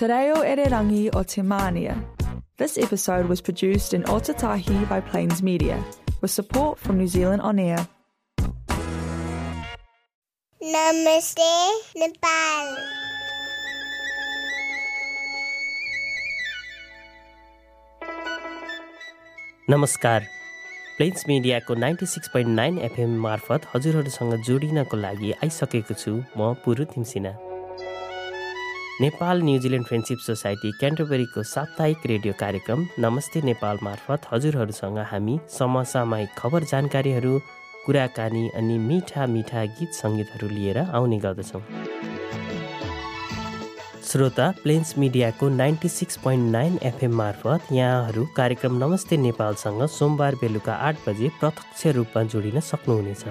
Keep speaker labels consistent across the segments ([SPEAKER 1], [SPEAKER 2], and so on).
[SPEAKER 1] Te reo Ererangi o Te Mānia. This episode was produced in Otatahi by Plains Media, with support from New Zealand On Air.
[SPEAKER 2] Namaste, Nepal.
[SPEAKER 3] नमस्कार, Plains मिडियाको 96.9 FM मार्फत हजुरहरूसँग जोडिनको लागि आइसकेको छु म Puru Timsina. Nepal New Zealand friendship society क्यान्टरबरीको साप्ताहिक radio कार्यक्रम नमस्ते नेपाल मार्फत हजुरहरूसँग हामी समसामयिक खबर जानकारीहरू, कुराकानी अनि मिठा मिठा गीत सङ्गीतहरू लिएर आउने गर्दछौँ। श्रोता, प्लेन्स मिडियाको 96.9 FM मार्फत यहाँहरू कार्यक्रम नमस्ते नेपालसँग सोमबार बेलुका 8 बजे प्रत्यक्ष रूपमा जोडिन सक्नुहुनेछ।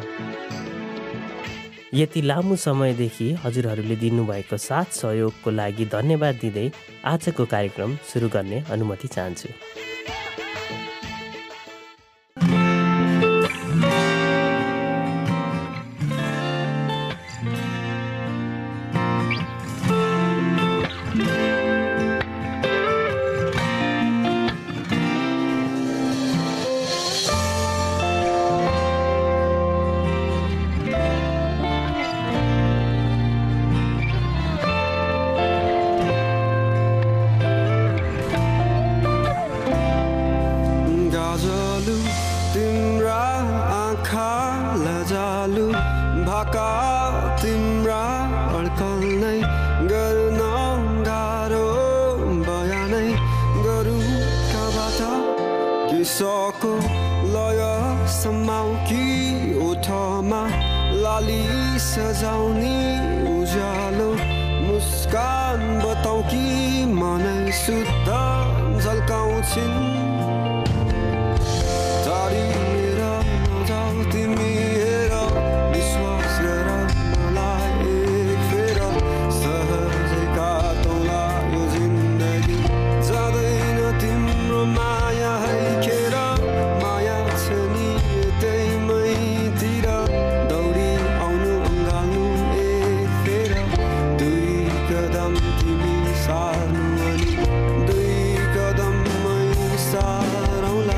[SPEAKER 3] यति लामो समयदेखि हजुरहरूले दिनुभएको साथ सहयोगको लागि धन्यवाद दिँदै आजको कार्यक्रम सुरु गर्ने अनुमति चाहन्छु।
[SPEAKER 4] सजाउने उज्यालो मुस्कान बताऊ कि मनै शुद्ध झल्काउँछिन् टाढी लिएर नजाऊ तिमी हेर विश्वास गर मलाई एक फेर सहजै काटौँला यो जिन्दगी जाँदैन तिम्रो माया है खेर माया छ नि यतै मैतिर दौडी आउनु अँगाल्नु एक फेर दुई कदम तिमी सार्नु अनि दुई कदम मै सारौँला।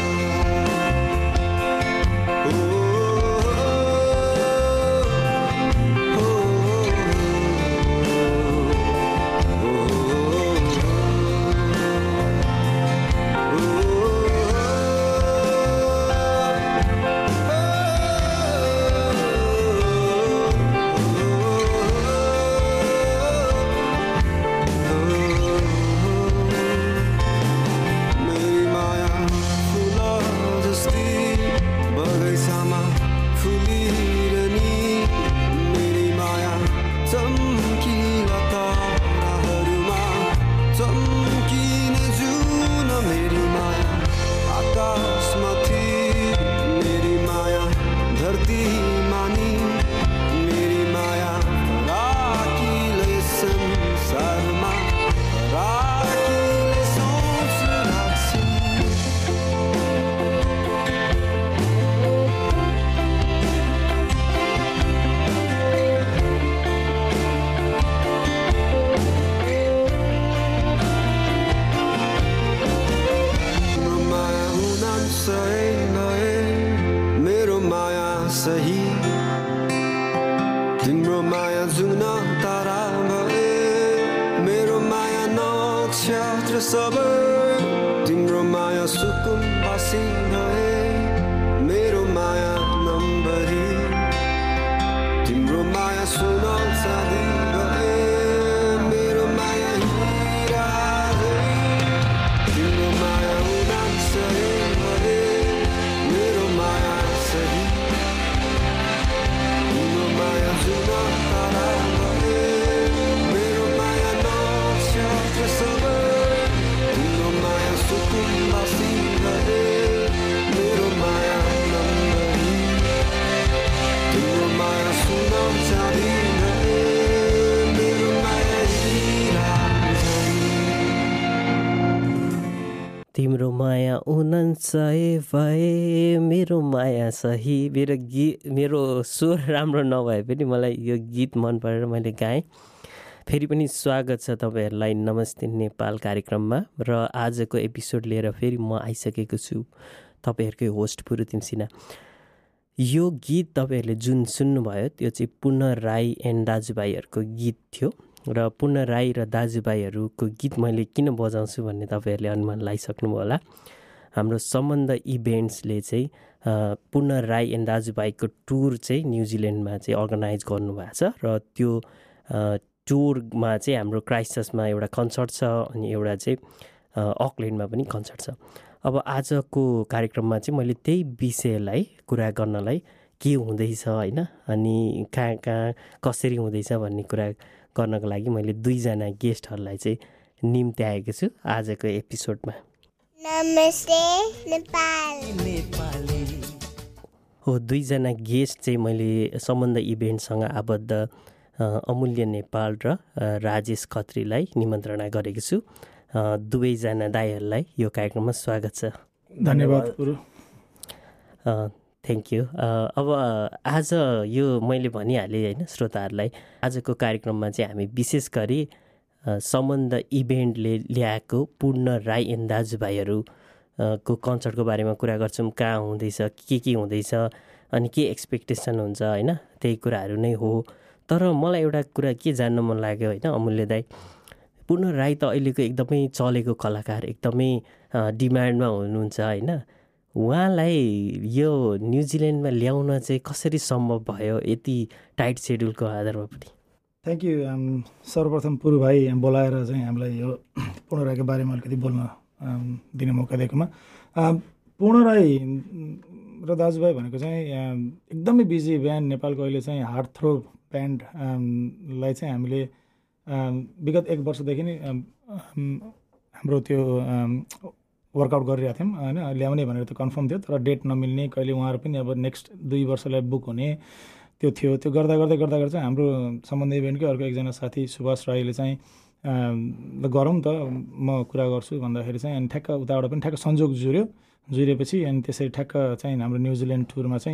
[SPEAKER 4] तिम्रो माया सुकुम बासी भए मेरो माया नम्बरी तिम्रो माया सुन चाँदी भए मेरो माया हिरा तिम्रो माया उडान सही भए मेरो माया सही तिम्रो माया जुन तारा भए मेरो माया नक्षत्र सबै सुकुम्बासी भए मेरो माया नम्बरी तिम्रो माया सुन चाँदी भए मेरो माया हिरा
[SPEAKER 3] तिम्रो माया 99 भए मेरो माया सही। मेरो स्वर राम्रो नभए पनि मलाई यो गीत मन परेर मैले गाएँ। फेरि पनि स्वागत छ तपाईँहरूलाई नमस्ते नेपाल कार्यक्रममा। र आजको एपिसोड लिएर फेरि म आइसकेको छु, तपाईँहरूकै होस्ट पुरुतिम सिन्हा। यो गीत तपाईँहरूले जुन सुन्नुभयो त्यो चाहिँ पूर्ण राई एन्ड दाजुभाइहरूको गीत थियो। र पूर्ण राई र दाजुभाइहरूको गीत मैले किन बजाउँछु भन्ने तपाईँहरूले अनुमान लगाइसक्नुभयो होला। हाम्रो सम्बन्ध इभेन्ट्सले चाहिँ पूर्ण राई एन्ड दाजुभाइको टुर चाहिँ न्युजिल्यान्डमा चाहिँ अर्गनाइज गर्नुभएको छ। र त्यो टुरमा चाहिँ हाम्रो क्राइस्टचर्चमा एउटा कन्सर्ट छ, अनि एउटा चाहिँ अकल्यान्डमा पनि कन्सर्ट छ। अब आजको कार्यक्रममा चाहिँ मैले त्यही विषयलाई कुरा गर्नलाई के हुँदैछ होइन, अनि कहाँ कहाँ कसरी हुँदैछ भन्ने कुरा गर्नको लागि मैले दुईजना गेस्टहरूलाई चाहिँ निम्त्याएको छु आजको एपिसोडमा।
[SPEAKER 2] नमस्ते नेपाल।
[SPEAKER 3] हो, दुईजना गेस्ट चाहिँ मैले सम्बन्ध इभेन्टसँग आबद्ध अमूल्य नेपाल र राजेश खत्रीलाई निमन्त्रणा गरेको छु। दुवैजना दाइहरूलाई यो कार्यक्रममा स्वागत छ।
[SPEAKER 5] धन्यवाद।
[SPEAKER 3] Thank you. अब आज यो मैले भनिहालेँ होइन श्रोताहरूलाई, आजको कार्यक्रममा चाहिँ हामी विशेष गरी सम्बन्ध इभेन्टले ल्याएको पूर्ण राई एन्ड दाजुभाइहरू को कन्सर्टको बारेमा कुरा गर्छौँ। कहाँ हुँदैछ, के हुँदैछ, अनि के एक्सपेक्टेसन हुन्छ होइन, त्यही कुराहरू नै हो। तर मलाई एउटा कुरा के जान्न मन लाग्यो होइन अमूल्य दाई, पूर्ण राई त अहिलेको एकदमै चलेको कलाकार, एकदमै डिमान्डमा हुनुहुन्छ होइन। उहाँलाई यो न्युजिल्यान्डमा ल्याउन चाहिँ कसरी सम्भव भयो यति टाइट सेड्युलको आधारमा पनि?
[SPEAKER 5] Thank you. सर्वप्रथम पुरु भाइ बोलाएर चाहिँ हामीलाई यो पूर्ण राईको बारेमा अलिकति बोल्न दिने मौका दिएकोमा। पूर्ण राई र दाजुभाइ भनेको चाहिँ एकदमै बिजी ब्यान्ड, नेपालको अहिले चाहिँ हार्ड थ्रो ब्यान्डलाई चाहिँ हामीले विगत 1 वर्षदेखि नै हाम्रो त्यो वर्कआउट गरिरहेको थियौँ होइन। ल्याउने भनेर त कन्फर्म थियो, तर डेट नमिल्ने, कहिले उहाँहरू पनि अब नेक्स्ट 2 वर्षलाई बुक हुने त्यो थियो। त्यो गर्दा चाहिँ हाम्रो सम्बन्ध इभेन्टकै अर्को एकजना साथी सुभाष राईले चाहिँ गरौँ त म कुरा गर्छु भन्दाखेरि चाहिँ अनि ठ्याक्क उताबाट पनि ठ्याक्क संयोग जुरेपछि अनि त्यसरी ठ्याक्क चाहिँ हाम्रो न्युजिल्यान्ड टुरमा चाहिँ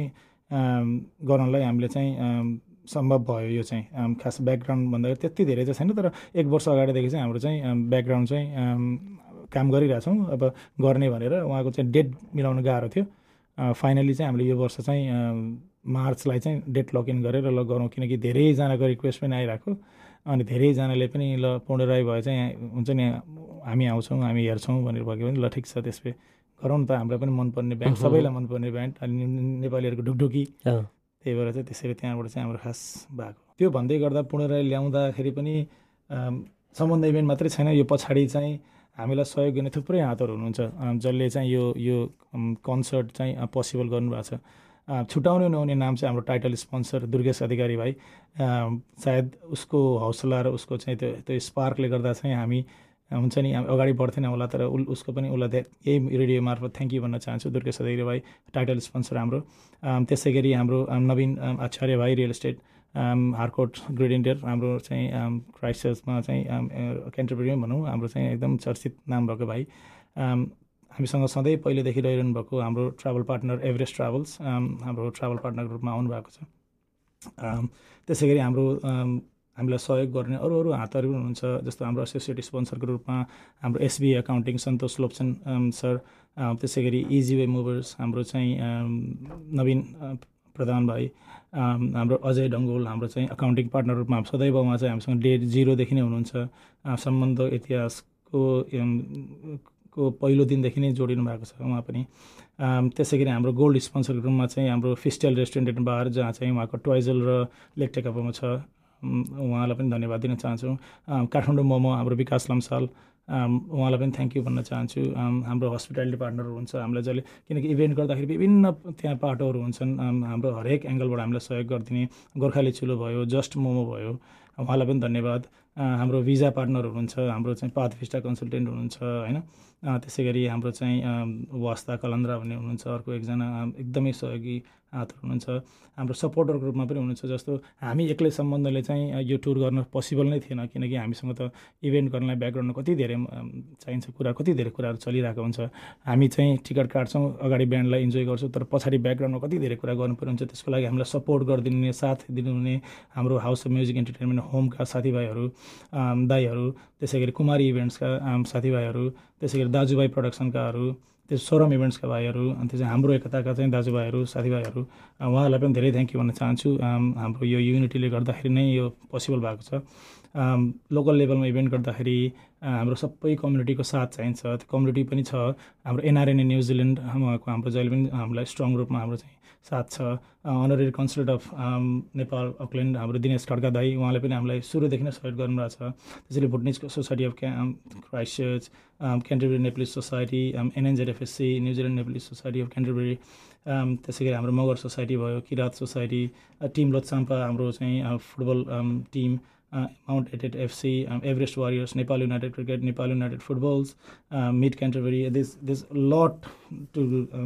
[SPEAKER 5] गर्नलाई हामीले चाहिँ सम्भव भयो। यो चाहिँ खास ब्याकग्राउन्ड भन्दाखेरि त्यति धेरै चाहिँ छैन, तर 1 वर्ष अगाडिदेखि चाहिँ हाम्रो चाहिँ ब्याकग्राउन्ड चाहिँ काम गरिरहेछौँ। अब गर्ने भनेर उहाँको चाहिँ डेट मिलाउन गाह्रो थियो। फाइनली चाहिँ हामीले यो वर्ष चाहिँ मार्चलाई चाहिँ डेट लक इन गरेर ल गरौँ, किनकि धेरैजनाको रिक्वेस्ट पनि आइरहेको, अनि धेरैजनाले पनि ल पूर्ण राई भए चाहिँ हुन्छ नि हामी आउँछौँ, हामी हेर्छौँ भनेर भयो भने ल ठिक छ त्यसपछि गरौँ त, हामीलाई पनि मनपर्ने ब्यान्ड, सबैलाई मनपर्ने ब्यान्ड, अनि नेपालीहरूको ढुकढुकी, त्यही भएर चाहिँ त्यसरी त्यहाँबाट चाहिँ हाम्रो खास भएको। त्यो भन्दै गर्दा पूर्ण राई ल्याउँदाखेरि पनि सम्बन्ध इभेन्ट मात्रै छैन, यो पछाडि चाहिँ हामीलाई सहयोग गर्ने थुप्रै हातहरू हुनुहुन्छ जसले चाहिँ यो कन्सर्ट चाहिँ पोसिबल गर्नुभएको छ। छुटाउने नहुने नाम चाहिँ हाम्रो टाइटल स्पोन्सर दुर्गेश अधिकारी भाइ। सायद उसको हौसला र उसको चाहिँ त्यो स्पार्कले गर्दा चाहिँ हामी हुन्छ नि अगाडि बढ्थेन होला, तर उसको पनि उसलाई यही रेडियो मार्फत थ्याङ्क यू भन्न चाहन्छु दुर्गेश अधिकारी भाइ, टाइटल स्पोन्सर हाम्रो। त्यसै गरी हाम्रो नवीन आचार्य भाइ real estate Harcourt Grenadier, हाम्रो चाहिँ क्राइस्टचर्चमा चाहिँ क्यान्टरबरीमै भनौँ हाम्रो चाहिँ एकदम चर्चित नाम भएको भाइ। हामीसँग सधैँ पहिलेदेखि रहिरहनु भएको हाम्रो ट्राभल पार्टनर एभरेस्ट ट्राभल्स, हाम्रो ट्राभल पार्टनरको रूपमा आउनुभएको छ। त्यसै गरी हाम्रो हामीलाई सहयोग गर्ने अरू हातहरू पनि हुनुहुन्छ, जस्तो हाम्रो एसोसिएट स्पोन्सरको रूपमा हाम्रो SB accounting Santosh Lopsan sir, त्यसै गरी इजी वे मुभर्स हाम्रो चाहिँ नवीन प्रधान भाइ, हाम्रो अजय डङ्गोल हाम्रो चाहिँ अकाउन्टिङ पार्टनर रूपमा सदैव उहाँ चाहिँ हामीसँग डे 0देखि नै हुनुहुन्छ। सम्बन्ध इतिहासको पहिलो दिनदेखि नै जोडिनु भएको छ उहाँ पनि। त्यसै गरी हाम्रो गोल्ड स्पोन्सरको रूपमा चाहिँ हाम्रो फिस्टेल रेस्टुरेन्ट एन्ड बार, जहाँ चाहिँ उहाँको टोइजल र लेक टेकअपमा छ, उहाँलाई पनि धन्यवाद दिन चाहन्छु। काठमाडौँ मोमो हाम्रो विकास लम्साल, उहाँलाई पनि थ्याङ्क यू भन्न चाहन्छु। हाम्रो हस्पिटालिटी पार्टनरहरू हुन्छ हामीलाई जसले, किनकि इभेन्ट गर्दाखेरि विभिन्न त्यहाँ पाटोहरू हुन्छन्, हाम्रो हरेक एङ्गलबाट हामीलाई सहयोग गरिदिने, गोर्खाली चुलो भयो, जस्ट मोमो भयो, उहाँलाई पनि धन्यवाद। हाम्रो भिजा पार्टनरहरू हुनुहुन्छ, हाम्रो चाहिँ पाथ भिस्टा कन्सल्टेन्ट हुनुहुन्छ होइन। त्यसै गरी हाम्रो चाहिँ वास्ता कलन्द्रा भन्ने हुनुहुन्छ अर्को एकजना एकदमै सहयोगी हातहरू हुनुहुन्छ। हाम्रो सपोर्टरको रूपमा पनि हुनुहुन्छ, जस्तो हामी एक्लै सम्बन्धले चाहिँ यो टुर गर्न पोसिबल नै थिएन, किनकि हामीसँग त इभेन्ट गर्नलाई ब्याकग्राउन्डमा कति धेरै चाहिन्छ कति धेरै कुराहरू चलिरहेको हुन्छ। हामी चाहिँ टिकट काट्छौँ, अगाडि ब्यान्डलाई इन्जोय गर्छौँ, तर पछाडि ब्याकग्राउन्डमा कति धेरै कुरा गर्नुपर्ने हुन्छ। त्यसको लागि हामीलाई सपोर्ट गरिदिने, साथ दिनुहुने हाम्रो हाउस अफ म्युजिक इन्टरटेनमेन्ट होमका साथीभाइहरू, दाईहरू, त्यसै गरी कुमारी इभेन्ट्सका साथीभाइहरू, त्यसै गरी दाजुभाइ प्रोडक्सनकाहरू, त्यो सोरम इभेन्ट्सका भाइहरू, अनि त्यसै हाम्रो एकताका चाहिँ दाजुभाइहरू साथीभाइहरू, उहाँहरूलाई पनि धेरै थ्याङ्क यू भन्न चाहन्छु। हाम्रो यो युनिटीले गर्दाखेरि नै यो पोसिबल भएको छ। लोकल लेभलमा इभेन्ट गर्दाखेरि हाम्रो सबै कम्युनिटीको साथ चाहिन्छ। त्यो कम्युनिटी पनि छ। हाम्रो एनआरएनए न्युजिल्यान्ड उहाँको हाम्रो जहिले पनि हामीलाई स्ट्रङ रूपमा हाम्रो चाहिँ साथ छ। Honorary consulate of Nepal Auckland हाम्रो दिनेश खड्का दाई, उहाँले पनि हामीलाई सुरुदेखि नै सहयोग गर्नुभएको छ। त्यसैले Bhutanese society of Christchurch, Canterbury Nepalese society, NNZFSC New Zealand Nepalese society of Canterbury, त्यसै गरी हाम्रो मगर सोसाइटी भयो, किरात सोसाइटी, टिम लोत्साम्पा हाम्रो चाहिँ फुटबल टिम, माउन्ट एटेड FC, Everest warriors, Nepal united cricket, Nepal united footballs, mid Canterbury, दिस लट टु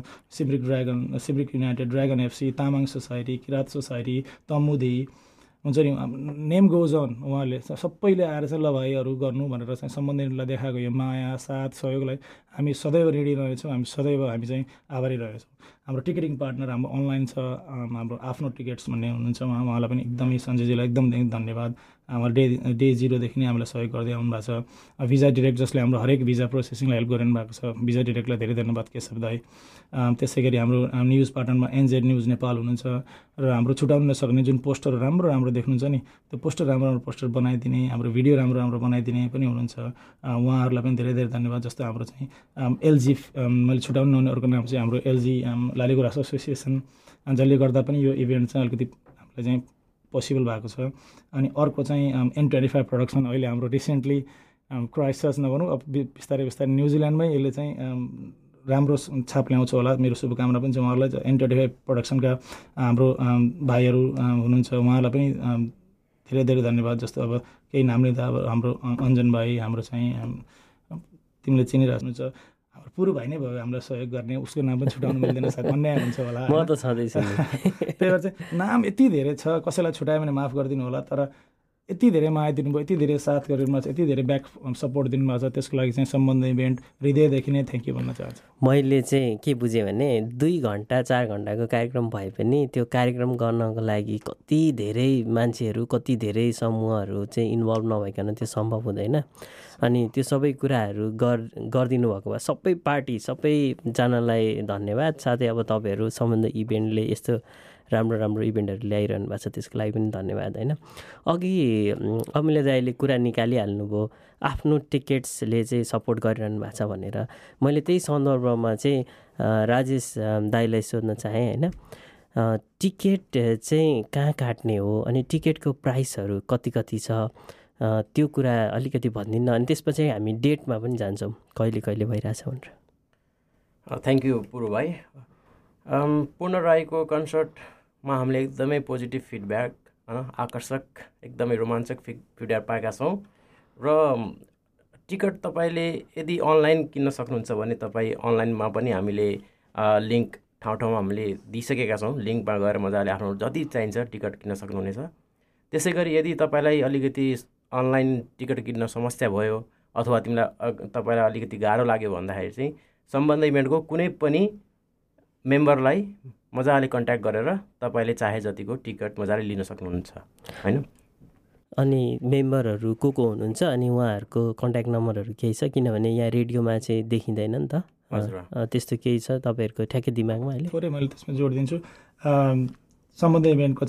[SPEAKER 5] सिब्रिक united, dragon FC, Tamang society, Kirat society, Tamudi, हुन्छ नि, नेम गोज अन। उहाँहरूले सबैले आएर चाहिँ ल भाइहरू गर्नु भनेर चाहिँ सम्बन्धितलाई देखाएको यो माया साथ सहयोगलाई हामी सदैव ऋणी रहेछौँ। हामी सदैव चाहिँ आभारी रहेछौँ। हाम्रो टिकटिङ पार्टनर हाम्रो अनलाइन छ, हाम्रो आफ्नो टिकट्स भन्ने हुनुहुन्छ, उहाँलाई पनि एकदमै सञ्जयजीलाई एकदम धन्यवाद। हाम्रो डे 0देखि नै हामीलाई सहयोग गर्दै आउनुभएको छ। भिजा डिरेक्ट जसले हाम्रो हरेक भिजा प्रोसेसिङलाई हेल्प गरिरहनु भएको छ, भिजा डिरेक्टलाई धेरै धन्यवाद केशव दाई। त्यसै गरी हाम्रो न्युज पार्टनरमा एनजेड न्युज नेपाल हुनुहुन्छ र हाम्रो छुटाउन नसक्ने जुन पोस्टर राम्रो राम्रो देख्नुहुन्छ नि, त्यो पोस्टर राम्रो राम्रो पोस्टर बनाइदिने, हाम्रो भिडियो राम्रो राम्रो बनाइदिने पनि हुनुहुन्छ। उहाँहरूलाई पनि धेरै धेरै धन्यवाद। जस्तो हाम्रो चाहिँ एलजी, मैले छुटाउनु नहुने अर्को नाम चाहिँ हाम्रो एलजी लालीगुराँस एसोसिएसन, जसले गर्दा पनि यो इभेन्ट चाहिँ अलिकति हामीलाई चाहिँ पोसिबल भएको छ। अनि अर्को चाहिँ N25 प्रोडक्सन, अहिले हाम्रो रिसेन्टली क्राइस्टचर्च नभनौँ, अब बिस्तारै बिस्तारै न्युजिल्यान्डमै यसले चाहिँ राम्रो छाप ल्याउँछ होला। मेरो शुभकामना पनि छ उहाँहरूलाई। N25 प्रोडक्सनका हाम्रो भाइहरू हुनुहुन्छ, उहाँहरूलाई पनि धेरै धेरै धन्यवाद। जस्तो अब केही नाम लिँदा अब हाम्रो अञ्जन भाइ, हाम्रो चाहिँ तिमीले चिनिरहेको छ, हाम्रो पुरु भाइ नै भयो हामीलाई सहयोग गर्ने, उसको नाम पनि छुटाउनु मिल्दैन, सायद अन्याय हुन्छ होला।
[SPEAKER 3] म त छँदैछु।
[SPEAKER 5] त्यही भएर चाहिँ नाम यति धेरै छ, कसैलाई छुटायो भने माफ गरिदिनु होला। तर यति धेरै माया दिनुभयो, यति धेरै साथ गरिदिनुभएको छ, यति धेरै ब्याक सपोर्ट दिनुभएको छ, त्यसको लागि चाहिँ सम्बन्ध इभेन्ट हृदयदेखि नै थ्याङ्क यू भन्न चाहन्छु।
[SPEAKER 3] मैले चाहिँ के बुझेँ भने 2 घन्टा 4 घन्टाको कार्यक्रम भए पनि त्यो कार्यक्रम गर्नको लागि कति धेरै मान्छेहरू, कति धेरै समूहहरू चाहिँ इन्भल्भ नभइकन त्यो सम्भव हुँदैन। अनि त्यो सबै कुराहरू गरिदिनु भएको भए सबै पार्टी सबैजनालाई धन्यवाद। साथै अब तपाईँहरू सम्बन्ध इभेन्टले यस्तो राम्रो राम्रो इभेन्टहरू ल्याइरहनु भएको छ, त्यसको लागि पनि धन्यवाद होइन। अघि अमिला दाइले कुरा निकालिहाल्नुभयो आफ्नो टिकट्सले चाहिँ सपोर्ट गरिरहनु भएको छ भनेर। मैले त्यही सन्दर्भमा चाहिँ राजेश दाइलाई सोध्न चाहेँ होइन, टिकट चाहिँ कहाँ काट्ने हो, अनि टिकटको प्राइसहरू कति कति छ, त्यो कुरा अलिकति भनिदिनु। अनि त्यसपछि हामी डेटमा पनि जान्छौँ, कहिले कहिले भइरहेछ भनेर।
[SPEAKER 6] थ्याङ्क यू पुरु भाइ। पूर्ण राईको कन्सर्टमा हामीले एकदमै पोजिटिभ फिडब्याक, होइन, आकर्षक एकदमै रोमाञ्चक फिडब्याक पाएका छौँ। र टिकट तपाईँले यदि अनलाइन किन्न सक्नुहुन्छ भने तपाईँ अनलाइनमा पनि हामीले लिङ्क ठाउँ ठाउँमा हामीले दिइसकेका छौँ। लिङ्कमा गएर मजाले आफ्नो जति चाहिन्छ टिकट किन्न सक्नुहुनेछ। त्यसै गरी यदि तपाईँलाई अलिकति अनलाइन टिकट किन्न समस्या भयो अथवा तपाईँलाई अलिकति गाह्रो लाग्यो भन्दाखेरि चाहिँ सम्बन्ध इभेन्टको कुनै पनि मेम्बरलाई मजाले कन्ट्याक्ट गरेर तपाईँले चाहे जतिको टिकट मजाले लिन सक्नुहुन्छ होइन।
[SPEAKER 3] अनि मेम्बरहरू को हुनुहुन्छ अनि उहाँहरूको कन्ट्याक्ट नम्बरहरू केही छ? किनभने यहाँ रेडियोमा चाहिँ देखिँदैन नि त।
[SPEAKER 6] हजुर,
[SPEAKER 3] त्यस्तो केही छ तपाईँहरूको ठ्याक्कै दिमागमा अहिले?
[SPEAKER 5] थोरै मैले त्यसमा जोड दिन्छु। सम्बन्ध इभेन्टको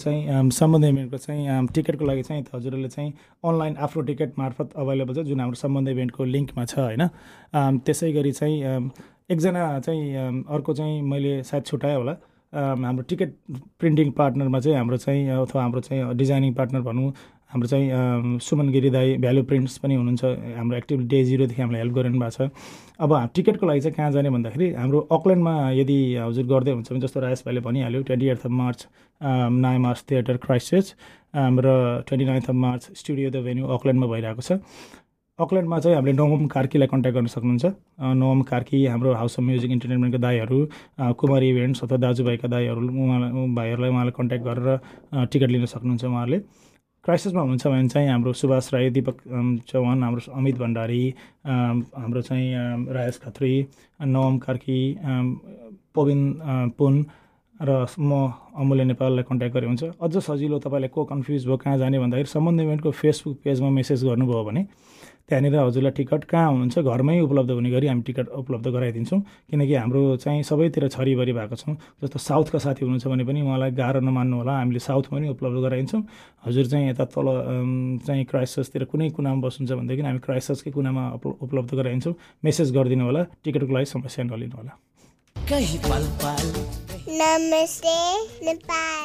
[SPEAKER 5] चाहिँ टिकटको लागि चाहिँ हजुरहरूले चाहिँ अनलाइन आफ्नो टिकट मार्फत अभाइलेबल छ, जुन हाम्रो सम्बन्ध इभेन्टको लिङ्कमा छ होइन। त्यसै गरी चाहिँ एकजना चाहिँ अर्को चाहिँ मैले सायद छुटाएँ होला, हाम्रो टिकट प्रिन्टिङ पार्टनरमा चाहिँ हाम्रो चाहिँ अथवा हाम्रो चाहिँ डिजाइनिङ पार्टनर भनौँ, हाम्रो चाहिँ सुमन गिरी दाई भ्यालु प्रिन्ट्स पनि हुनुहुन्छ। हाम्रो एक्टिभ डे 0देखि हामीलाई हेल्प गरिरहनु भएको छ। अब टिकटको लागि चाहिँ कहाँ जाने भन्दाखेरि हाम्रो अकल्यान्डमा यदि हजुर गर्दै हुन्छ भने, जस्तो राजेश भाइले भनिहाल्यो, 28 मार्च नायम आर्ट्स थिएटर क्राइस्टचर्च र 29 मार्च स्टुडियो द भेन्यू अकल्यान्डमा भइरहेको छ। अकल्यान्डमा चाहिँ हामीले नवम कार्कीलाई कन्ट्याक्ट गर्न सक्नुहुन्छ। नवम कार्की हाम्रो हाउस अफ म्युजिक इन्टरटेनमेन्टका दाईहरू, कुमारी इभेन्ट्स अथवा दाजुभाइका दाईहरू उहाँलाई कन्ट्याक्ट गरेर टिकट लिन सक्नुहुन्छ। उहाँहरूले क्राइस्टचर्चमा हुनुहुन्छ भने चाहिँ हाम्रो सुभाष राई, दीपक चौहान, हाम्रो अमित भण्डारी, हाम्रो चाहिँ राजेश खत्री, नवम कार्की, पविन पुन, र म अमूल्य नेपाललाई कन्ट्याक्ट गरे हुन्छ। अझ सजिलो तपाईँलाई को कन्फ्युज भयो कहाँ जाने भन्दाखेरि सम्बन्ध इभेन्टको फेसबुक पेजमा मेसेज गर्नुभयो भने त्यहाँनिर हजुरलाई टिकट कहाँ हुनुहुन्छ घरमै उपलब्ध हुने गरी हामी टिकट उपलब्ध गराइदिन्छौँ। किनकि हाम्रो चाहिँ सबैतिर छरिभरि भएको छौँ। जस्तो साउथका साथी हुनुहुन्छ भने पनि उहाँलाई गाह्रो नमान्नु होला, हामीले साउथमा पनि उपलब्ध गराइदिन्छौँ। हजुर चाहिँ यता तल चाहिँ क्राइस्टचर्चतिर कुनै कुनामा बस्नुहुन्छ भनेदेखि हामी क्राइस्टचर्चकै कुनामा उपलब्ध गराइदिन्छौँ। मेसेज गरिदिनु होला, टिकटको लागि समस्या नलिनु होला।
[SPEAKER 2] नमस्ते नेपाल।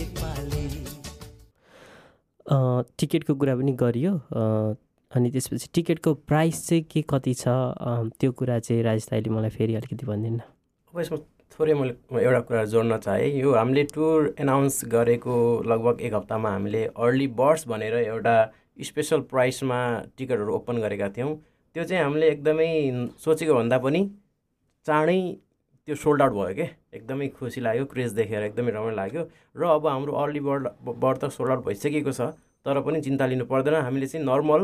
[SPEAKER 3] टिकटको कुरा पनि गरियो, अनि त्यसपछि टिकटको प्राइस चाहिँ के कति छ त्यो कुरा चाहिँ राजेश दाइले मलाई फेरि अलिकति भनिदिनु।
[SPEAKER 6] अब यसमा थोरै मैले एउटा कुरा जोड्न चाहेँ। यो हामीले टुर एनाउन्स गरेको लगभग 1 हप्तामा हामीले अर्ली बर्ड्स भनेर एउटा स्पेसल प्राइसमा टिकटहरू ओपन गरेका थियौँ। त्यो चाहिँ हामीले एकदमै सोचेको भन्दा पनि चाँडै त्यो सोल्ड आउट भयो क्या। एकदमै खुसी लाग्यो, क्रेज देखेर एकदमै रमाइलो लाग्यो। र अब हाम्रो अर्ली बर्ड त सोल्ड आउट भइसकेको छ, तर पनि चिन्ता लिनु पर्दैन। हामीले चाहिँ नर्मल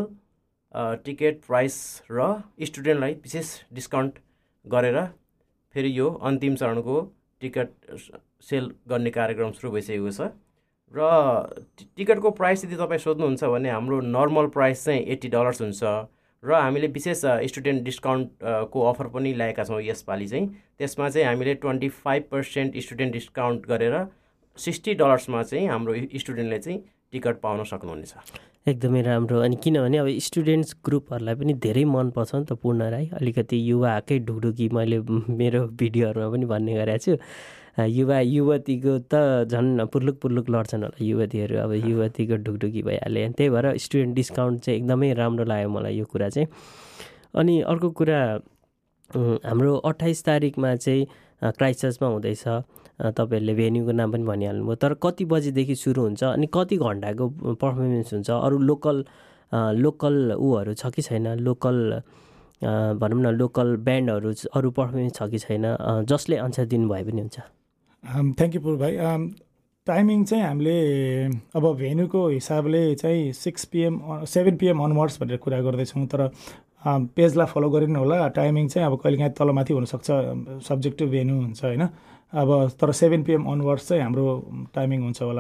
[SPEAKER 6] टिकट प्राइस र स्टुडेन्टलाई विशेष डिस्काउन्ट गरेर फेरि यो अन्तिम चरणको टिकट सेल गर्ने कार्यक्रम सुरु भइसकेको छ। र टिकटको प्राइस यदि तपाईँ सोध्नुहुन्छ भने हाम्रो नर्मल प्राइस चाहिँ $80 हुन्छ र हामीले विशेष स्टुडेन्ट डिस्काउन्टको अफर पनि ल्याएका छौँ यसपालि चाहिँ। त्यसमा चाहिँ हामीले 25% स्टुडेन्ट डिस्काउन्ट गरेर $60 चाहिँ हाम्रो स्टुडेन्टले चाहिँ टिकट पाउन सक्नुहुनेछ।
[SPEAKER 3] एकदमै राम्रो। अनि किनभने अब स्टुडेन्ट्स ग्रुपहरूलाई पनि धेरै मनपर्छ नि त पूर्ण राई, अलिकति युवाकै ढुकढुकी मैले मेरो भिडियोहरूमा पनि भन्ने गरेको छु। युवा युवतीको त झन् पुर्लुक पुर्लुक लड्छन् होला युवतीहरू, अब युवतीको ढुकढुकी भइहाल्यो। त्यही भएर स्टुडेन्ट डिस्काउन्ट चाहिँ एकदमै राम्रो लाग्यो मलाई यो कुरा चाहिँ। अनि अर्को कुरा हाम्रो 28 तारिकमा चाहिँ क्राइस्टचर्चमा हुँदैछ। तपाईँहरूले भेन्यूको नाम पनि भनिहाल्नुभयो, तर कति बजीदेखि सुरु हुन्छ अनि कति घन्टाको पर्फर्मेन्स हुन्छ? अरू लोकल ऊहरू छ कि छैन? लोकल भनौँ न लोकल ब्यान्डहरू अरू पर्फर्मेन्स छ कि छैन? जसले आन्सर दिनुभए पनि हुन्छ।
[SPEAKER 5] थ्याङ्क यू पुर भाइ। टाइमिङ चाहिँ हामीले अब भेन्यूको हिसाबले चाहिँ 6 PM 7 PM अनवर्ड्स भनेर कुरा गर्दैछौँ, तर पेजलाई फलो गरिनु होला। टाइमिङ चाहिँ अब कहिलेकाहीँ तलमाथि हुनसक्छ, सब्जेक्ट टु भेन्यू हुन्छ होइन। अब तर 7 PM अनवर्ड्स चाहिँ हाम्रो टाइमिङ हुन्छ होला।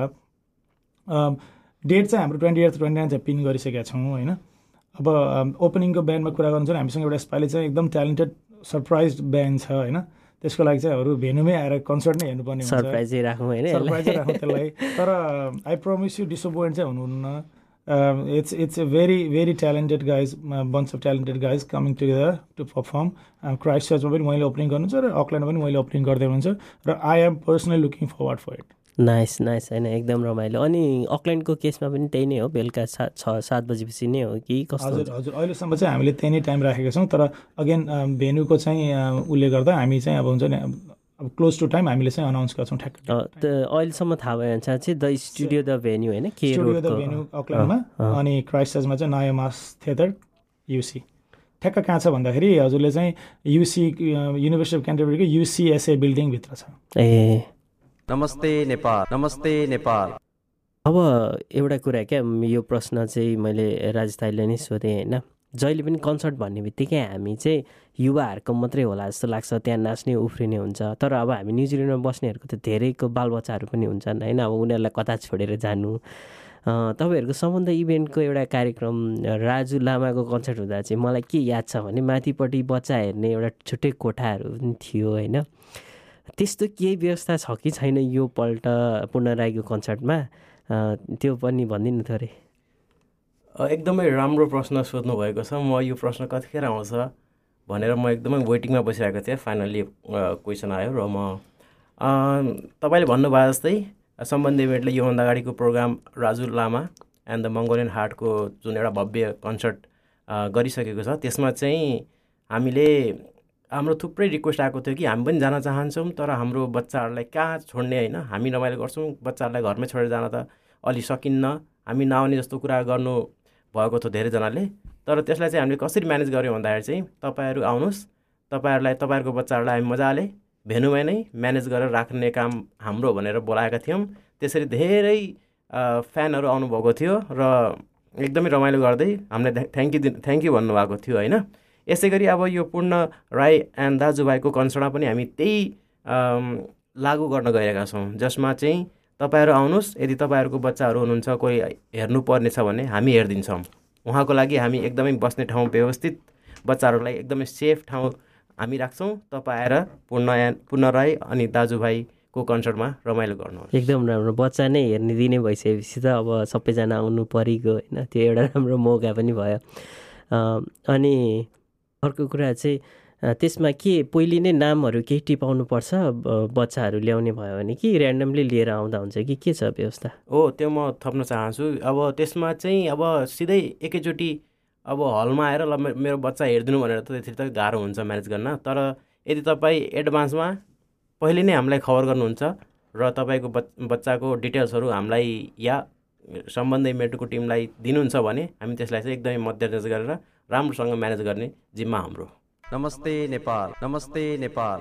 [SPEAKER 5] डेट चाहिँ हाम्रो 28 29 चाहिँ पिन गरिसकेका छौँ होइन। अब ओपनिङको ब्यान्डमा कुरा गर्नु भने हामीसँग एउटा यसपालि चाहिँ एकदम ट्यालेन्टेड सरप्राइज ब्यान्ड छ होइन। त्यसको लागि चाहिँ अरू भेन्यूमै आएर कन्सर्ट नै हेर्नुपर्ने हुन्छ।
[SPEAKER 3] सरप्राइजै राखौँ होइन,
[SPEAKER 5] सरप्राइजै राखौँ त्यसलाई। तर आई प्रमिस यु डिसपोइन्ट चाहिँ हुनुहुन्न। It's a very talented guys, bunch of talented guys coming together to perform. क्राइस्टचर्चमा पनि मैले ओपनिङ गर्नु छ र अकल्यान्डमा पनि मैले ओपनिङ गर्दै हुनुहुन्छ र I am personally looking forward for it.
[SPEAKER 3] Nice होइन, एकदम रमाइलो। अनि अकल्यान्डको केसमा पनि त्यही नै हो, बेलुका 6-7 बजीपछि नै हो कि कस्तो?
[SPEAKER 5] हजुर अहिलेसम्म चाहिँ हामीले त्यही नै टाइम राखेका छौँ। तर अगेन भेन्यूको चाहिँ उसले गर्दा हामी चाहिँ अब हुन्छ नि अब क्लोज टु टाइम हामीले चाहिँ अनाउन्स गर्छौँ ठ्याक्क।
[SPEAKER 3] अहिलेसम्म थाहा भयो भने चाहिँ द स्टुडियो द भेन्यू होइन, के
[SPEAKER 5] स्टुडियो द भेन्यू अकल्यान्डमा, अनि क्राइस्टचर्चमा चाहिँ नयाँ मास थिएटर UC। ठ्याक्क कहाँ छ भन्दाखेरि हजुरले चाहिँ UC युनिभर्सिटी अफ क्यान्टरबरीको UCSA बिल्डिङभित्र छ।
[SPEAKER 7] नमस्ते नेपाल।
[SPEAKER 3] अब एउटा कुरा क्या, यो प्रश्न चाहिँ मैले राजेश दाइले नै सोधेँ होइन। जहिले पनि कन्सर्ट भन्ने बित्तिकै हामी चाहिँ युवाहरूको मात्रै होला जस्तो लाग्छ, त्यहाँ नाच्ने उफ्रिने हुन्छ। तर अब हामी न्युजिल्यान्डमा बस्नेहरूको त धेरैको बालबच्चाहरू पनि हुन्छन् होइन। अब उनीहरूलाई कता छोडेर जानु। तपाईँहरूको सम्बन्ध इभेन्टको एउटा कार्यक्रम राजु लामाको कन्सर्ट हुँदा चाहिँ मलाई के याद छ भने माथिपट्टि बच्चा हेर्ने एउटा छुट्टै कोठाहरू पनि थियो होइन। त्यस्तो केही व्यवस्था छ कि छैन यो पल्ट पूर्ण राईको कन्सर्टमा? त्यो पनि भनिदिनु थोरै।
[SPEAKER 6] एकदमै राम्रो प्रश्न सोध्नु भएको छ। म यो प्रश्न कतिखेर आउँछ भनेर म एकदमै वेटिङमा बसिरहेको थिएँ। फाइनल्ली क्वेसन आयो र म तपाईँले भन्नुभयो जस्तै सम्बन्ध इभेन्टले योभन्दा अगाडिको programme Raju Lama and the Mongolian हार्टको जुन एउटा भव्य कन्सर्ट गरिसकेको छ, त्यसमा चाहिँ हामीले हाम्रो थुप्रै रिक्वेस्ट आएको थियो कि हामी पनि जान चाहन्छौँ, तर हाम्रो बच्चाहरूलाई कहाँ छोड्ने होइन। हामी रमाइलो गर्छौँ, बच्चाहरूलाई घरमै छोडेर जान त अलि सकिन्न, हामी नआउने जस्तो कुरा गर्नु भएको थियो धेरैजनाले। तर त्यसलाई चाहिँ हामीले कसरी म्यानेज गऱ्यौँ भन्दाखेरि चाहिँ तपाईँहरू आउनुहोस्, तपाईँहरूको बच्चाहरूलाई हामी मजाले भेन्यूमै नै म्यानेज गरेर राख्ने काम हाम्रो भनेर बोलाएका थियौँ। त्यसरी धेरै फ्यानहरू आउनुभएको थियो र एकदमै रमाइलो गर्दै हामीले थ्याङ्क यू भन्नुभएको थियो होइन। यसै गरी अब यो पूर्ण राई एन्ड दाजुभाइको कन्सर्टमा पनि हामी त्यही लागू गर्न गइरहेका छौँ, जसमा चाहिँ तपाईँहरू आउनुहोस्, यदि तपाईँहरूको बच्चाहरू हुनुहुन्छ कोही हेर्नुपर्ने छ भने हामी हेरिदिन्छौँ। उहाँको लागि हामी एकदमै बस्ने ठाउँ व्यवस्थित, बच्चाहरूलाई एकदमै सेफ ठाउँ हामी राख्छौँ। तपाईँ आएर पूर्ण राई अनि दाजुभाइको कन्सर्टमा रमाइलो गर्नुहोस्।
[SPEAKER 3] एकदम राम्रो। बच्चा नै हेर्ने दिने भइसकेपछि त अब सबैजना आउनु परिगयो होइन, त्यो एउटा राम्रो मौका पनि भयो। अनि अर्को कुरा चाहिँ त्यसमा के पहिले नै नामहरू केही टिपाउनुपर्छ बच्चाहरू ल्याउने भयो भने, कि ऱ्यान्डमली लिएर आउँदा हुन्छ कि के छ व्यवस्था?
[SPEAKER 6] त्यो म थप्न चाहन्छु। अब त्यसमा चाहिँ अब सिधै एकैचोटि अब हलमा आएर ल मेरो बच्चा हेरिदिनु भनेर त त्यसरी त गाह्रो हुन्छ म्यानेज गर्न। तर यदि तपाईँ एडभान्समा पहिले नै हामीलाई खबर गर्नुहुन्छ र तपाईँको बच्चाको डिटेल्सहरू हामीलाई या सम्बन्धी मेटको टिमलाई दिनुहुन्छ भने हामी त्यसलाई चाहिँ एकदमै मध्यनजर गरेर राम्रोसँग म्यानेज गर्ने जिम्मा हाम्रो।
[SPEAKER 7] नमस्ते नेपाल, नमस्ते नेपाल।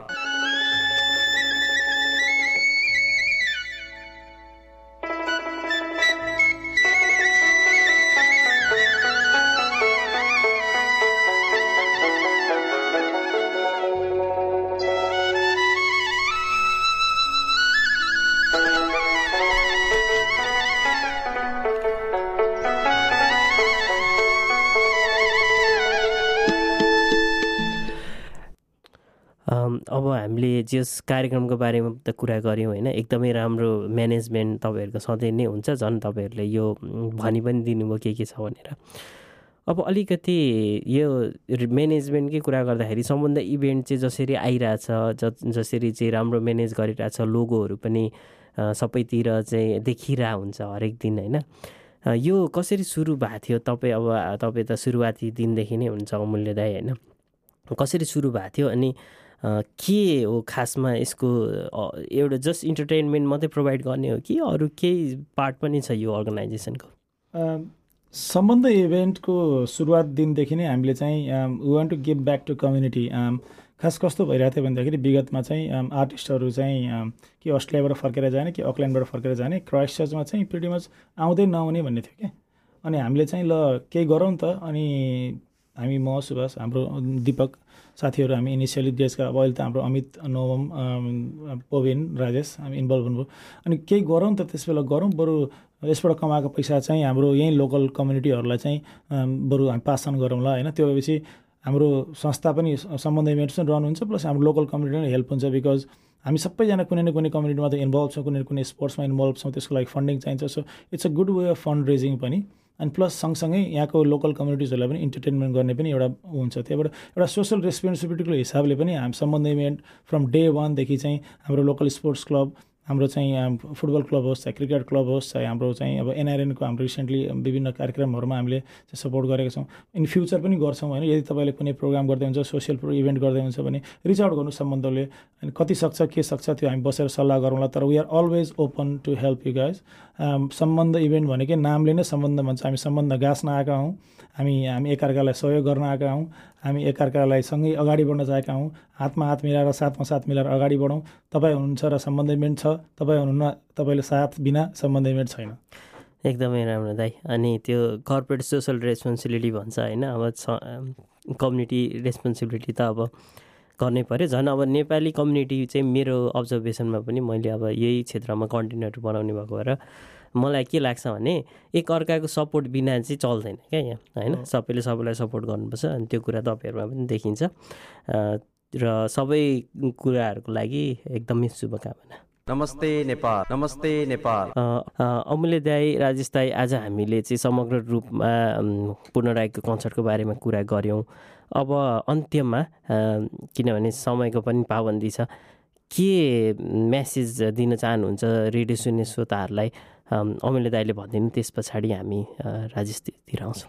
[SPEAKER 3] अब हामीले जस कार्यक्रमको बारेमा त कुरा गऱ्यौँ होइन, एकदमै राम्रो म्यानेजमेन्ट तपाईँहरूको सधैँ नै हुन्छ। झन् तपाईँहरूले यो भनि पनि दिनुभयो के छ भनेर। अब अलिकति यो म्यानेजमेन्टकै कुरा गर्दाखेरि सम्बन्ध इभेन्ट चाहिँ जसरी आइरहेछ, जसरी चाहिँ राम्रो म्यानेज गरिरहेछ, लोगोहरू पनि सबैतिर चाहिँ देखिरहेको हुन्छ हरेक दिन होइन। यो कसरी सुरु भएको थियो? तपाईँ त सुरुवाती दिनदेखि नै हुन्छ अमूल्य दाइ होइन, कसरी सुरु भएको थियो अनि के हो खासमा यसको एउटा जस्ट इन्टरटेनमेन्ट मात्रै प्रोभाइड गर्ने हो कि अरू केही पार्ट पनि छ यो अर्गनाइजेसनको?
[SPEAKER 5] सम्बन्ध इभेन्टको सुरुवात दिनदेखि नै हामीले चाहिँ we want to give back to community. खास कस्तो भइरहेको थियो भनेदेखि विगतमा चाहिँ आर्टिस्टहरू चाहिँ कि अस्ट्रेलियाबाट फर्केर जाने कि अकल्यान्डबाट फर्केर जाने, क्राइस्टचर्चमा चाहिँ प्रिटी मच आउँदै नआउने भन्ने थियो क्या। अनि हामीले चाहिँ ल केही गरौँ त। अनि हामी म सुभाष, हाम्रो दिपक साथीहरू हामी इनिसियली देशका, अब अहिले त हाम्रो अमित, नवम, पविन, राजेश हामी इन्भल्भ हुनुभयो। अनि केही गरौँ त, त्यस बेला गरौँ, बरु यसबाट कमाएको पैसा चाहिँ हाम्रो यहीँ लोकल कम्युनिटीहरूलाई चाहिँ बरु हामी पास अन गरौँ ल होइन। त्यो भएपछि हाम्रो संस्था पनि सम्बन्ध इभेन्ट्स पनि रन हुन्छ, प्लस हाम्रो लोकल कम्युनिटी पनि हेल्प हुन्छ। बिकज हामी सबैजना कुनै न कुनै कम्युनिटीमा त इन्भल्भ छौँ, कुनै न कुनै स्पोर्ट्समा इन्भल्भ छौँ, त्यसको लागि फन्डिङ चाहिन्छ। So it's a good way of fund raising पनि। अनि प्लस सँगसँगै यहाँको लोकल कम्युनिटिजहरूलाई पनि इन्टरटेनमेन्ट गर्ने पनि एउटा हुन्छ। त्यहाँबाट एउटा सोसल रेस्पोन्सिबिलिटीको हिसाबले पनि हामी सम्बन्ध इभेन्ट फ्रम डे 1 देखि चाहिँ हाम्रो लोकल स्पोर्ट्स क्लब, हाम्रो चाहिँ फुटबल क्लब होस्, चाहे क्रिकेट क्लब होस्, चाहे हाम्रो चाहिँ अब एनआरएनको हाम्रो रिसेन्टली विभिन्न कार्यक्रमहरूमा हामीले सपोर्ट गरेका छौँ। इन फ्युचर पनि गर्छौँ होइन। यदि तपाईँले कुनै प्रोग्राम गर्दै हुन्छ, सोसियल इभेन्ट गर्दै हुन्छ भने रिच आउट गर्नु सम्बन्धले। अनि कति सक्छ के सक्छ त्यो हामी बसेर सल्लाह गरौँला। तर we are always open to help you guys. सम्बन्ध इभेन्ट भनेकै नामले नै सम्बन्ध भन्छ। हामी सम्बन्ध गाँच्न आएका हौँ, हामी एकअर्कालाई सहयोग गर्न आएका हौँ, हामी एकअर्कालाई सँगै अगाडि बढ्न चाहेका हौँ। हातमा हात मिलाएर, साथमा साथ मिलाएर अगाडि बढौँ। तपाईँ हुनुहुन्छ र सम्बन्ध इभेन्ट छ, तपाईँ हुनुहुन्न, तपाईँले साथ बिना सम्बन्ध इभेन्ट छैन।
[SPEAKER 3] एकदमै राम्रो दाइ। अनि त्यो कर्पोरेट सोसल रेस्पोन्सिबिलिटी भन्छ होइन, अब कम्युनिटी रेस्पोन्सिबिलिटी त अब गर्नै पऱ्यो। झन् अब नेपाली कम्युनिटी चाहिँ मेरो अब्जर्भेसनमा पनि मैले अब यही क्षेत्रमा कन्टेन्टहरू बनाउने भएको भएर मलाई के लाग्छ भने एक अर्काको सपोर्ट बिना चाहिँ चल्दैन क्या यहाँ होइन। सबैले सबैलाई सपोर्ट गर्नुपर्छ। अनि त्यो कुरा तपाईँहरूमा पनि देखिन्छ र सबै कुराहरूको लागि एकदमै शुभकामना।
[SPEAKER 7] नमस्ते नेपाल, नमस्ते नेपाल।
[SPEAKER 3] अमूल्य दाई, राजेश दाई, आज हामीले चाहिँ समग्र रूपमा पूर्ण राईको कन्सर्टको बारेमा कुरा गऱ्यौँ। अब अन्त्यमा किनभने समयको पनि पाबन्दी छ, के मेसेज दिन चाहनुहुन्छ रेडियो सुन्ने श्रोताहरूलाई? अमूल्य दाईले भनिदिनु, त्यस पछाडि हामी राजेशतिर आउँछौँ।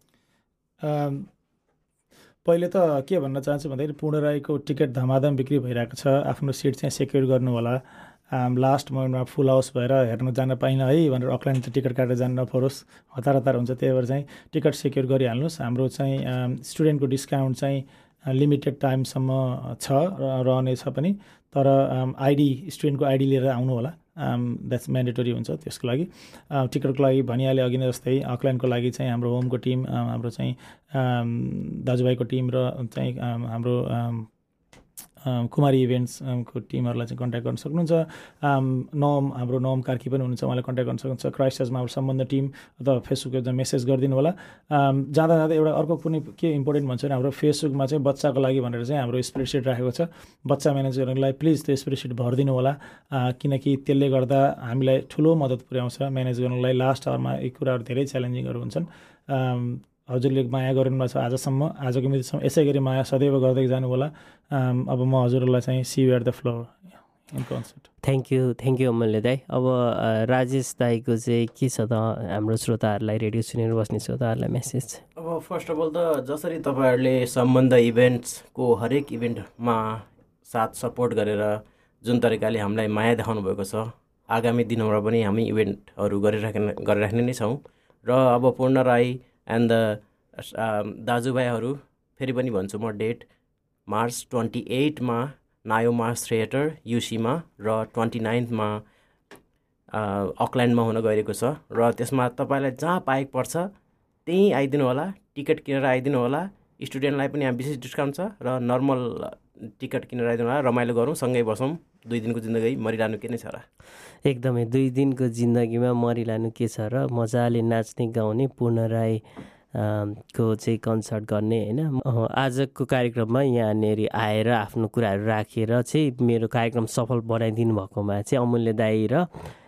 [SPEAKER 5] पहिले त के भन्न चाहन्छु भन्दाखेरि पूर्ण राईको टिकट धमाधम बिक्री भइरहेको छ। आफ्नो सिट चाहिँ सेक्युर गर्नु होला। लास्ट मोमेन्टमा फुल हाउस भएर हेर्न जान पाइनँ है भनेर अकल्यान्ड त टिकट काटेर जान नपरोस्, हतार हुन्छ। त्यही भएर चाहिँ टिकट सेक्युर गरिहाल्नुहोस्। हाम्रो चाहिँ स्टुडेन्टको डिस्काउन्ट चाहिँ लिमिटेड टाइमसम्म छ र रहनेछ पनि। तर आइडी, स्टुडेन्टको आइडी लिएर आउनु होला, द्याट्स म्यान्डेटरी हुन्छ। त्यसको लागि टिकटको लागि भनिहालेँ अघि नै जस्तै अकल्यान्डको लागि चाहिँ हाम्रो होमको टिम, हाम्रो चाहिँ दाजुभाइको टिम र चाहिँ हाम्रो कुमारी इभेन्ट्सको टिमहरूलाई चाहिँ कन्ट्याक्ट गर्न सक्नुहुन्छ। हाम्रो नम कार्की पनि हुनुहुन्छ, उहाँले कन्ट्याक्ट गर्न सक्नुहुन्छ। क्राइस्ट चर्चमा हाम्रो सम्बन्ध टिम अथवा फेसबुकमा मेसेज गरिदिनु होला। जाँदा जाँदा एउटा अर्को कुनै के इम्पोर्टेन्ट भन्छ भने हाम्रो फेसबुकमा चाहिँ बच्चाको लागि भनेर चाहिँ हाम्रो स्प्रेडसिट राखेको छ। बच्चा म्यानेज गर्नलाई प्लिज त्यो स्प्रेडसिट भरिदिनु होला, किनकि त्यसले गर्दा हामीलाई ठुलो मद्दत पुर्याउँछ म्यानेज गर्नलाई। लास्ट आवरमा यी कुराहरू धेरै च्यालेन्जिङहरू हुन्छन्। हजुरले माया गर्नुभएको छ आजसम्म, आजको मितिसम्म यसै गरी माया सदैव गर्दै जानु होला। अब म हजुरहरूलाई चाहिँ see you at the floor in concert.
[SPEAKER 3] Thank you Amulya दाई। अब राजेश दाईको चाहिँ के छ त हाम्रो श्रोताहरूलाई, रेडियो सुनेर बस्ने श्रोताहरूलाई मेसेज?
[SPEAKER 6] अब फर्स्ट अफ अल त जसरी तपाईँहरूले सम्बन्ध इभेन्ट्सको हरेक इभेन्टमा साथ सपोर्ट गरेर जुन तरिकाले हामीलाई माया देखाउनु भएको छ, आगामी दिनहरूमा पनि हामी इभेन्टहरू गरिराख्ने नै छौँ। र अब पूर्ण राई एन्ड द दाजुभाइहरू फेरि पनि भन्छु म, डेट मार्च 28मा नायो मार्च थिएटर युसीमा र 29मा अकल्यान्डमा हुन गइरहेको छ। र त्यसमा तपाईँलाई जहाँ पाएको पर्छ त्यहीँ आइदिनु होला, टिकट किनेर आइदिनु होला। स्टुडेन्टलाई पनि यहाँ विशेष डिस्काउन्ट छ र नर्मल टिकट किनेर आइदिनु होला। रमाइलो गरौँ, सँगै बसौँ। 2 दिनको जिन्दगी मरिलानु के नै छ र?
[SPEAKER 3] एकदमै 2 दिनको जिन्दगीमा मरिलानु के छ र? मजाले नाच्ने गाउने पूर्ण राई को चाहिँ कन्सर्ट गर्ने होइन। आजको कार्यक्रममा यहाँनिर आएर आफ्नो कुराहरू राखेर चाहिँ मेरो कार्यक्रम सफल बनाइदिनु भएकोमा चाहिँ अमूल्य दाई र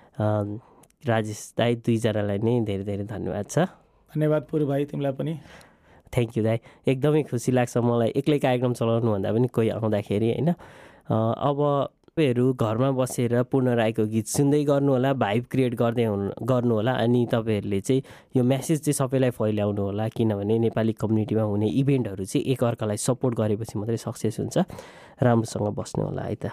[SPEAKER 3] राजेश दाई दुईजनालाई नै धेरै धेरै धन्यवाद छ।
[SPEAKER 5] धन्यवाद पुरू भाइ, तिमीलाई पनि
[SPEAKER 3] थ्याङ्क यू दाई। एकदमै खुसी लाग्छ मलाई एक्लै कार्यक्रम चलाउनुभन्दा पनि कोही आउँदाखेरि होइन। अब तपाईँहरू घरमा बसेर पूर्ण राईको गीत सुन्दै गर्नुहोला, भाइब क्रिएट गर्नुहोला। अनि तपाईँहरूले चाहिँ यो मेसेज चाहिँ सबैलाई फैलाउनु होला, किनभने नेपाली कम्युनिटीमा हुने इभेन्टहरू चाहिँ एकअर्कालाई सपोर्ट गरेपछि मात्रै सक्सेस हुन्छ। राम्रोसँग बस्नु होला है त।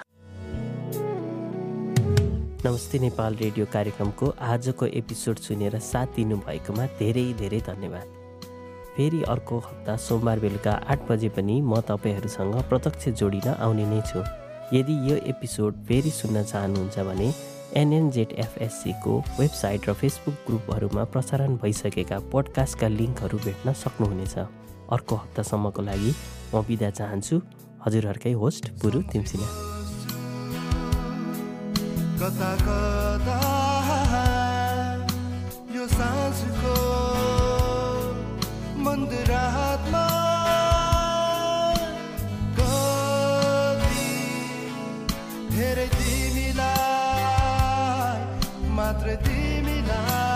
[SPEAKER 3] नमस्ते नेपाल रेडियो कार्यक्रमको आजको एपिसोड सुनेर साथ दिनुभएकोमा धेरै धेरै धन्यवाद। फेरि अर्को हप्ता सोमबार बेलुका 8 बजे पनि म तपाईँहरूसँग प्रत्यक्ष जोडिन आउने नै छु। यदि यो एपिसोड फेरि सुन्न चाहनुहुन्छ भने NNZFSCको वेबसाइट र फेसबुक ग्रुपहरूमा प्रसारण भइसकेका पोडकास्टका लिङ्कहरू भेट्न सक्नुहुनेछ। अर्को हप्तासम्मको लागि म बिदा चाहन्छु। हजुरहरूकै होस्ट पुरू तिमसिना।
[SPEAKER 4] कता कता यो साँझको मन्दिरातमा कति धेरै तिमीलाई मात्र तिमीलाई